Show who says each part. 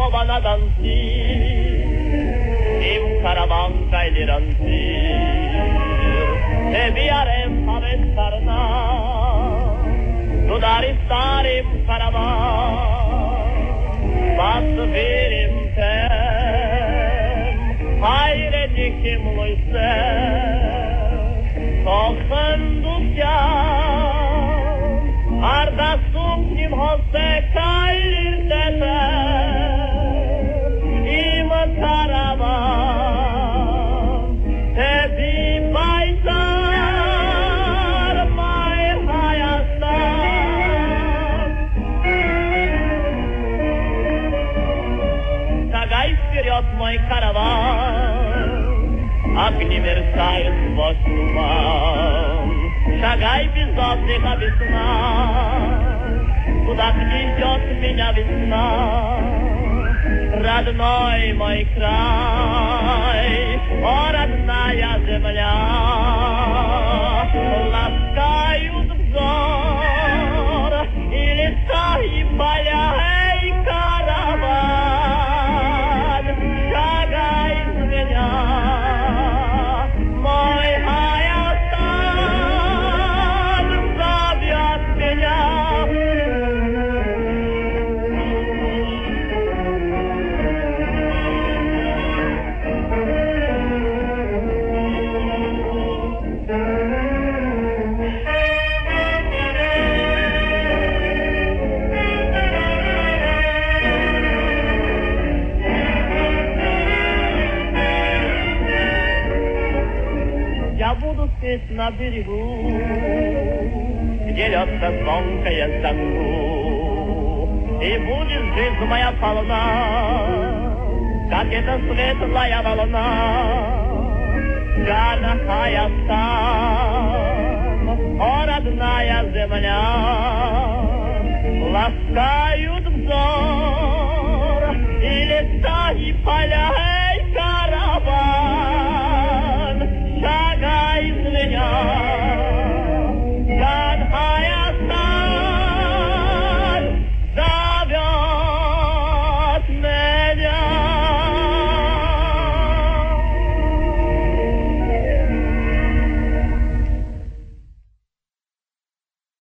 Speaker 1: снова на Донцы, и в караван кайлеранцы. Viarem pe sarna, Tudari starim caravan, Vas verim tem, Hayre dikim loyse, Toxendukyan, Arda sumkim hosse kaylir tete, Im caravan, Tebi bayta, мой караван, огни мерцают сквозь туман. Шагай без отдыха, без сна, куда гнездет меня весна. Родной мой край, о, родная земля, ласкают взор и леса, и поля, эй, караван. Шагай с меня, мой Хайатан зовет меня. Я буду спеть на берегу, где льется звонкая зангу, и будет жизнь моя полна, как эта светлая волна. Джана Хайатан, о, родная земля, ласкают взор и леса, и поля, эй, караван.